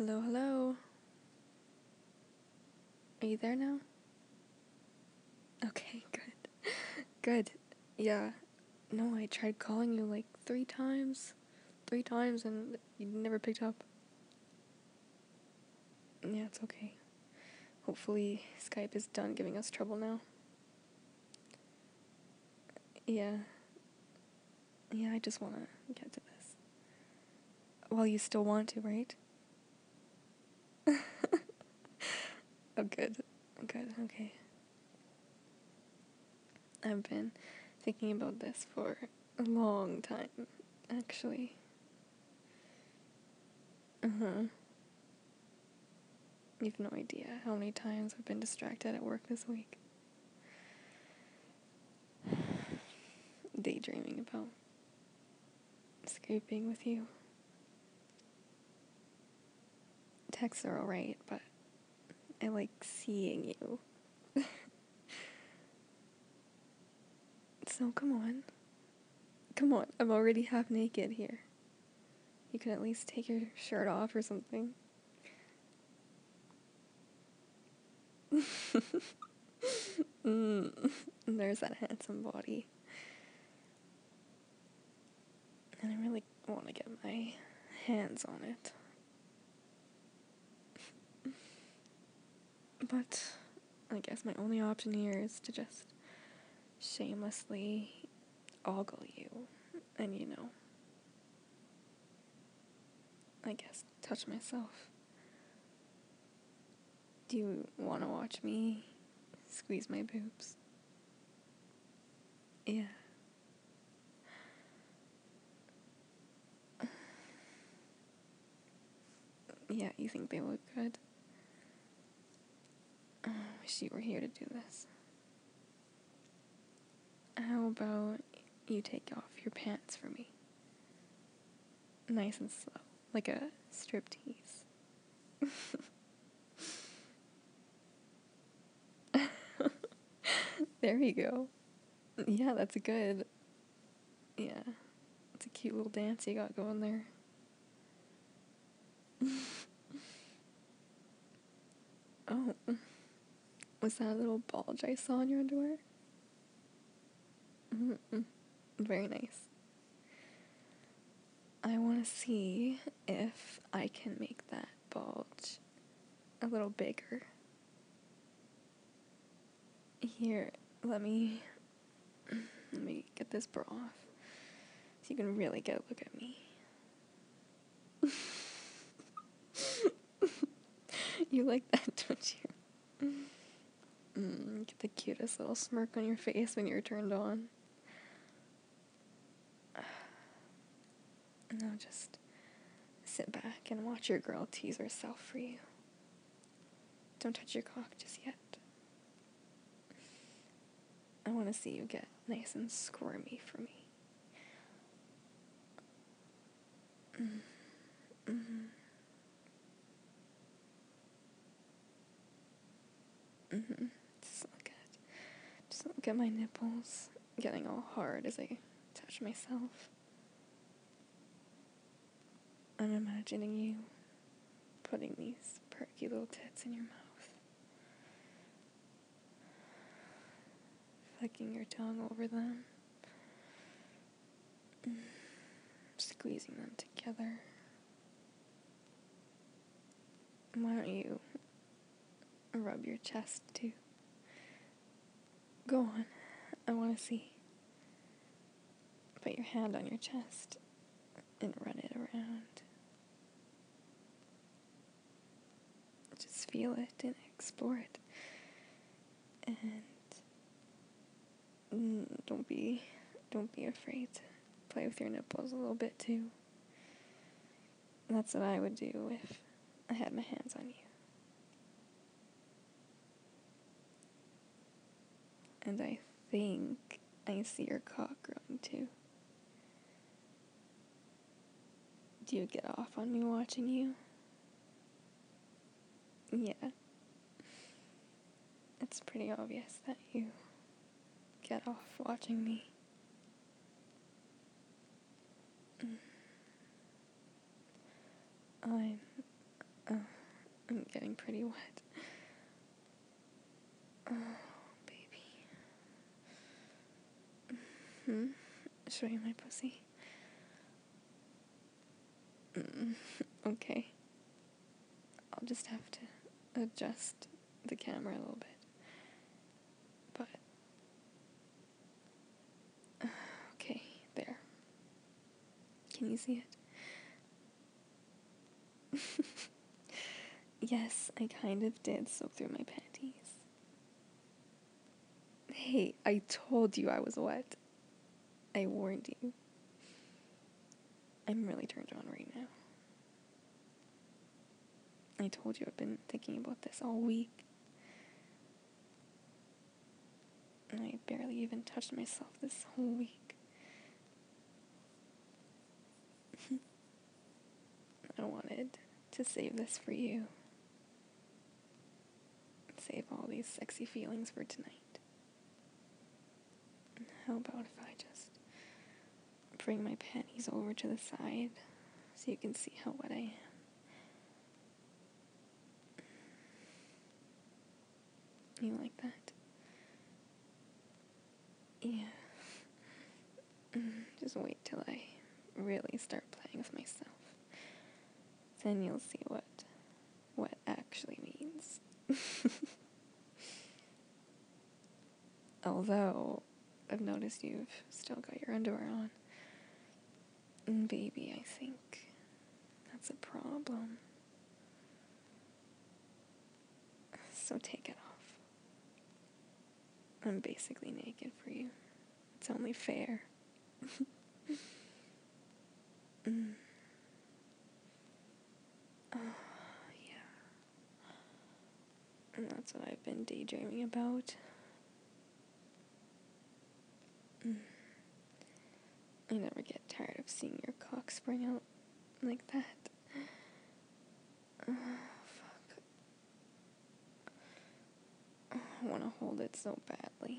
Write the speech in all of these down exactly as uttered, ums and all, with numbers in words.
Hello, hello. Are you there now? Okay, good. Good. Yeah. No, I tried calling you like three times. Three times and you never picked up. Yeah, it's okay. Hopefully Skype is done giving us trouble now. Yeah. Yeah, I just want to get to this. Well, you still want to, right? Oh, good. Good, okay. I've been thinking about this for a long time, actually. Uh-huh. You've no idea how many times I've been distracted at work this week. Daydreaming about Skyping with you. Texts are alright, but I like seeing you. So come on. Come on, I'm already half naked here. You can at least take your shirt off or something. mm, there's that handsome body. And I really want to get my hands on it. But I guess my only option here is to just shamelessly ogle you. And you know, I guess touch myself. Do you want to watch me squeeze my boobs? Yeah. Yeah, you think they look good? Oh, I wish you were here to do this. How about you take off your pants for me? Nice and slow, like a striptease. There you go. Yeah, that's good. Yeah, it's a cute little dance you got going there. Oh, was that a little bulge I saw in your underwear? Mm-hmm. Very nice. I want to see if I can make that bulge a little bigger. Here, let me let me get this bra off so you can really get a look at me. You like that, don't you? Mm, get the cutest little smirk on your face when you're turned on. Now just sit back and watch your girl tease herself for you. Don't touch your cock just yet. I want to see you get nice and squirmy for me. Mm-hmm. Mm-hmm. Just look at, just look at my nipples getting all hard as I touch myself. I'm imagining you putting these perky little tits in your mouth, flicking your tongue over them, squeezing them together. Why don't you rub your chest too? Go on, I want to see. Put your hand on your chest and run it around. Just feel it and explore it. And mm, don't be, don't be afraid to play with your nipples a little bit too. That's what I would do if I had my hands on you. And I think I see your cock growing too. Do you get off on me watching you? Yeah. It's pretty obvious that you get off watching me. I'm, um, I'm getting pretty wet. Oh, baby. Hmm? Show you my pussy? Mm, okay. I'll just have to adjust the camera a little bit. But, uh, okay, there. Can you see it? Yes, I kind of did soak through my panties. Hey, I told you I was wet. I warned you. I'm really turned on right now. I told you I've been thinking about this all week. And I barely even touched myself this whole week. I wanted to save this for you. Save all these sexy feelings for tonight. How about if I just bring my panties over to the side so you can see how wet I am? You like that? Yeah. Just wait till I really start playing with myself. Then you'll see what what actually means. Although, I've noticed you've still got your underwear on. And baby, I think that's a problem. So take it off. I'm basically naked for you. It's only fair. mm. Oh, yeah. And that's what I've been daydreaming about. Mm. I never get tired of seeing your cock spring out like that. Oh, fuck. Oh, I want to hold it so badly.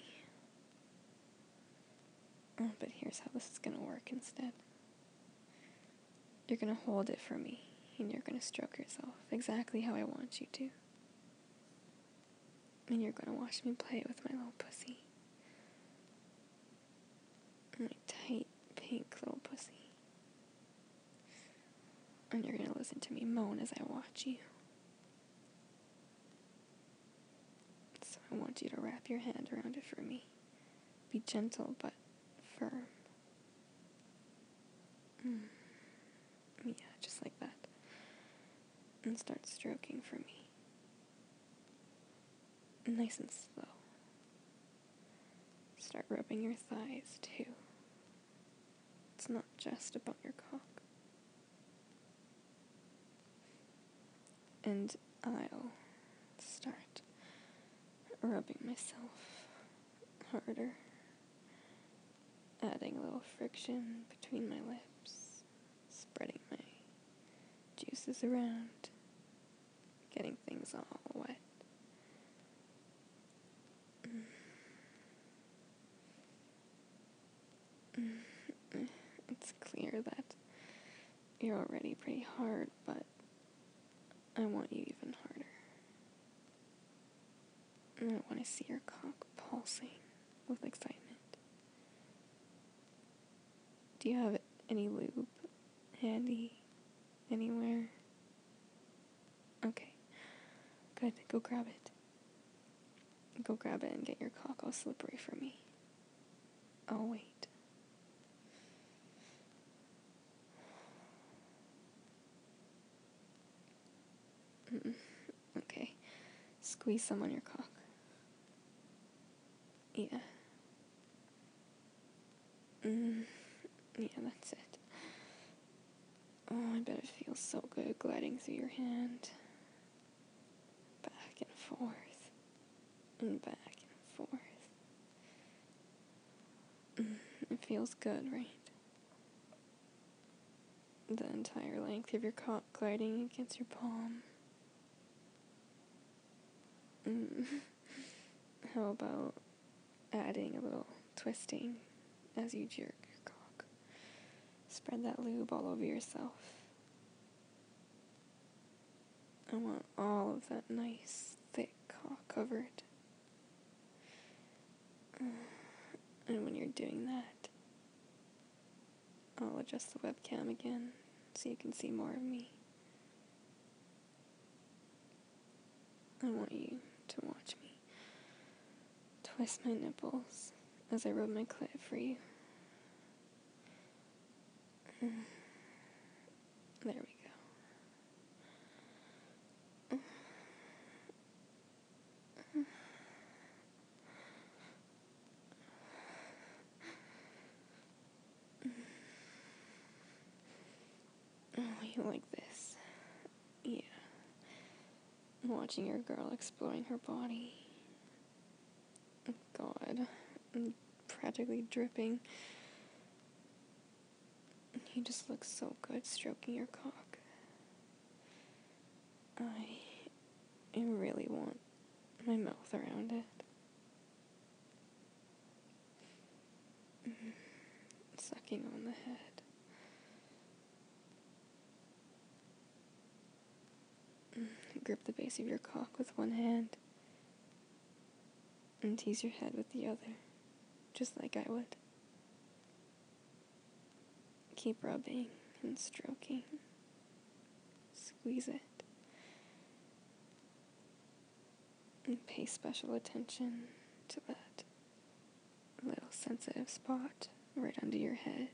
Oh, but here's how this is going to work instead. You're going to hold it for me, and you're going to stroke yourself exactly how I want you to. And you're going to watch me play with my little pussy. My tight, pink little pussy. And you're going to listen to me moan as I watch you. So I want you to wrap your hand around it for me. Be gentle, but firm. Mm. Yeah, just like that. And start stroking for me. Nice and slow. Start rubbing your thighs, too. It's not just about your cock. And I'll start rubbing myself harder, adding a little friction between my lips, spreading my juices around, getting things all wet. It's clear that you're already pretty hard, but I want you even harder. And I want to see your cock pulsing with excitement. Do you have any lube handy anywhere? Okay, good. Go grab it. Go grab it and get your cock all slippery for me. I'll wait. Mm-mm. Okay. Squeeze some on your cock. Yeah. Mm. Yeah, that's it. Oh, I bet it feels so good gliding through your hand. Back and forth. And back and forth. Mm. It feels good, right? The entire length of your cock gliding against your palm. Mm. How about adding a little twisting as you jerk your cock? Spread that lube all over yourself. I want all of that nice, thick cock covered. Uh, and when you're doing that, I'll adjust the webcam again so you can see more of me. I want you to watch me twist my nipples as I rub my clit for you. Uh, there we go. Oh, you like this? Yeah. Watching your girl exploring her body. Oh, God. I'm practically dripping. You just look so good stroking your cock. I, I really want my mouth around it. Mm, sucking on the head. Mm, grip the base of your cock with one hand and tease your head with the other, just like I would. Keep rubbing and stroking. Squeeze it. And pay special attention to that little sensitive spot right under your head.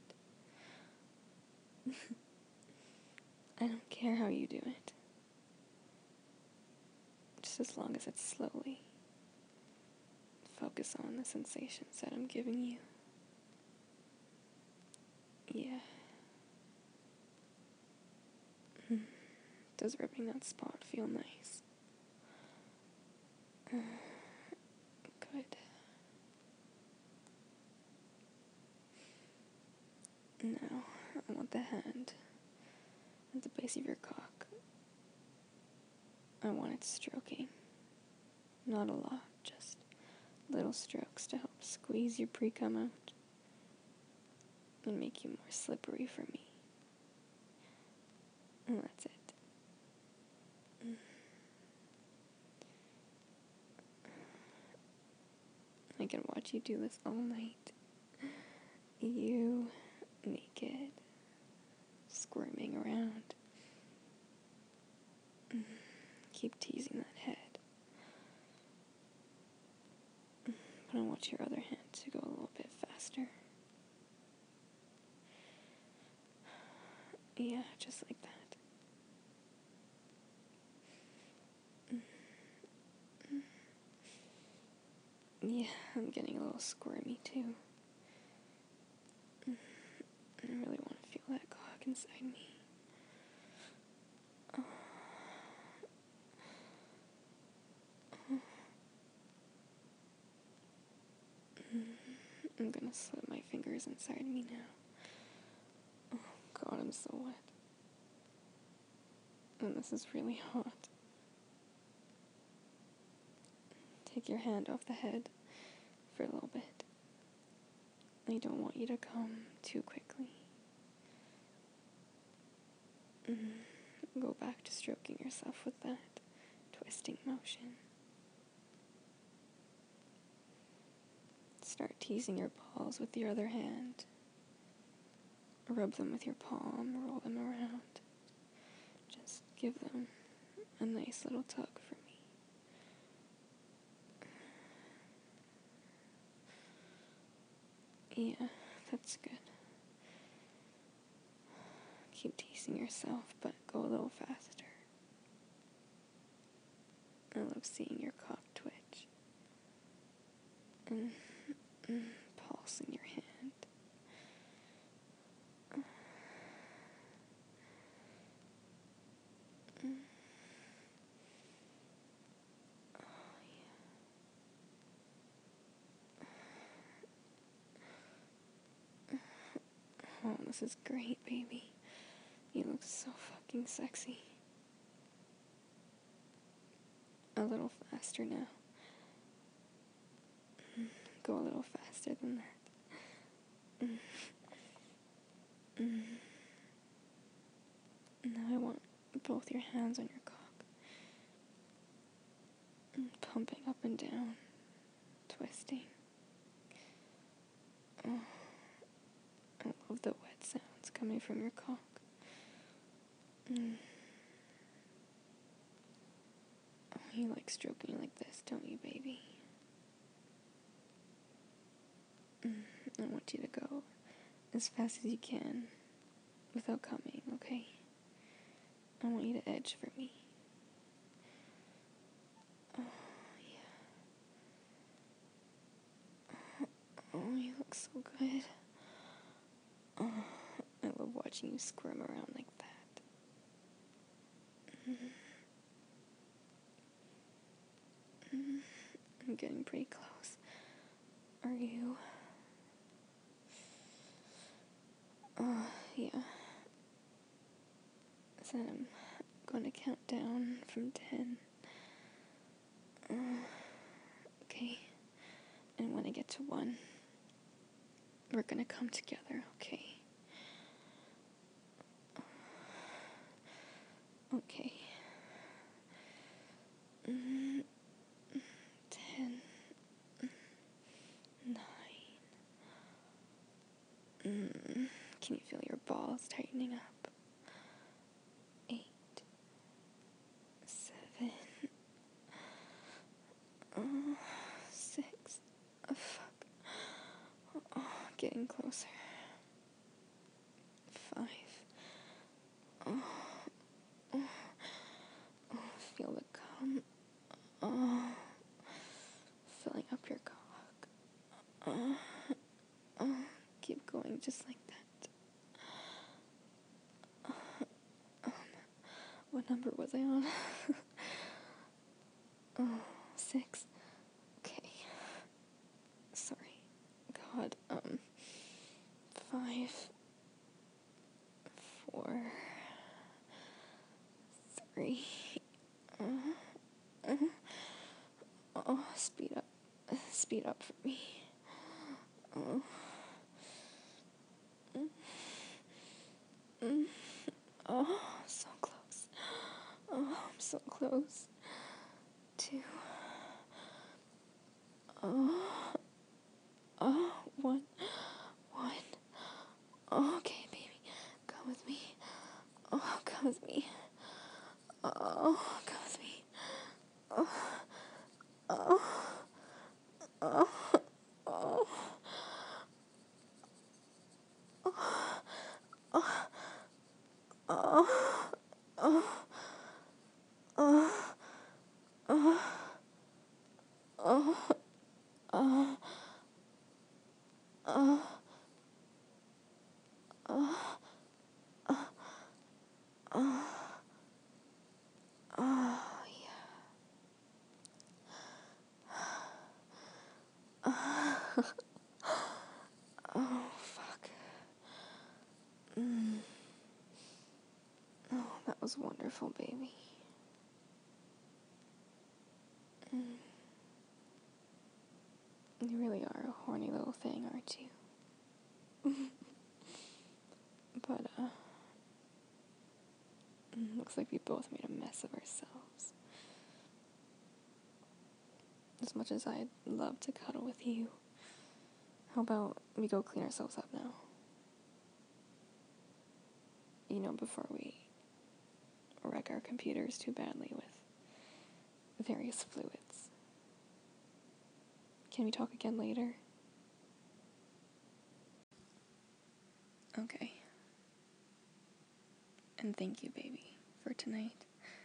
I don't care how you do it. Just as long as it's slowly. Focus on the sensations that I'm giving you. Yeah. Mm. Does rubbing that spot feel nice? Uh, good. Now, I want the hand at the base of your cock. I want it stroking. Not a lot, just little strokes to help squeeze your pre-cum out and make you more slippery for me. And that's it. Mm. I can watch you do this all night. You, naked, squirming around. Mm. Keep teasing that head. Mm. But I want your other hand to go a little bit faster. Yeah, just like that. Yeah, I'm getting a little squirmy too. I really want to feel that cock inside me. Oh. I'm gonna slip my fingers inside me now. Oh God, I'm so wet. And this is really hot. Take your hand off the head for a little bit. I don't want you to come too quickly. Mm. Go back to stroking yourself with that twisting motion. Start teasing your balls with your other hand. Rub them with your palm, roll them around. Just give them a nice little tug for me. Yeah, that's good. Keep teasing yourself, but go a little faster. I love seeing your cock twitch. And, and pulse in your hand. Oh, this is great, baby. You look so fucking sexy. A little faster now. Go a little faster than that. Now I want both your hands on your cock pumping up and down, twisting. Oh, I love the wet sounds coming from your cock. Mm. Oh, you like stroking like this, don't you, baby? Mm. I want you to go as fast as you can without coming, okay? I want you to edge for me. Oh, yeah. Oh, you look so good. Oh, I love watching you squirm around like that. Mm. Mm. I'm getting pretty close. Are you? Oh, yeah. So I'm going to count down from ten. Uh, okay. And when I get to one, we're gonna come together, okay? Okay. Mm, ten. Nine. Mm, can you feel your balls tightening up? Eight. Seven. Uh, six. Oh, fuck. Oh, getting closer. Five. Oh, oh, oh, feel the cum. Oh, filling up your cock. Oh, oh, keep going just like that. Um, what number was I on? Oh, six. Okay. Sorry. God, um, five, four, three. Uh, uh, oh, speed up. Speed up for me. Oh. Mm, mm, oh, so close. Oh, I'm so close. Two. Oh. Oh, one. One. Oh, okay, baby. Come with me. Oh, come with me. Oh, come with me. Oh. Oh. Oh. Oh. Oh. Oh. Oh. Oh. Oh. Oh. Oh. Oh. Oh. Oh, yeah. Oh, fuck. Mm. Oh, that was wonderful, baby. Mm. You really are a horny little thing, aren't you? But, uh, mm, looks like we both made a mess of ourselves. As much as I'd love to cuddle with you, how about we go clean ourselves up now? You know, before we wreck our computers too badly with various fluids. Can we talk again later? Okay. And thank you, baby, for tonight.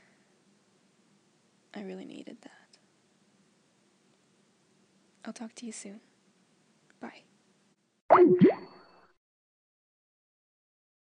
I really needed that. I'll talk to you soon. Bye.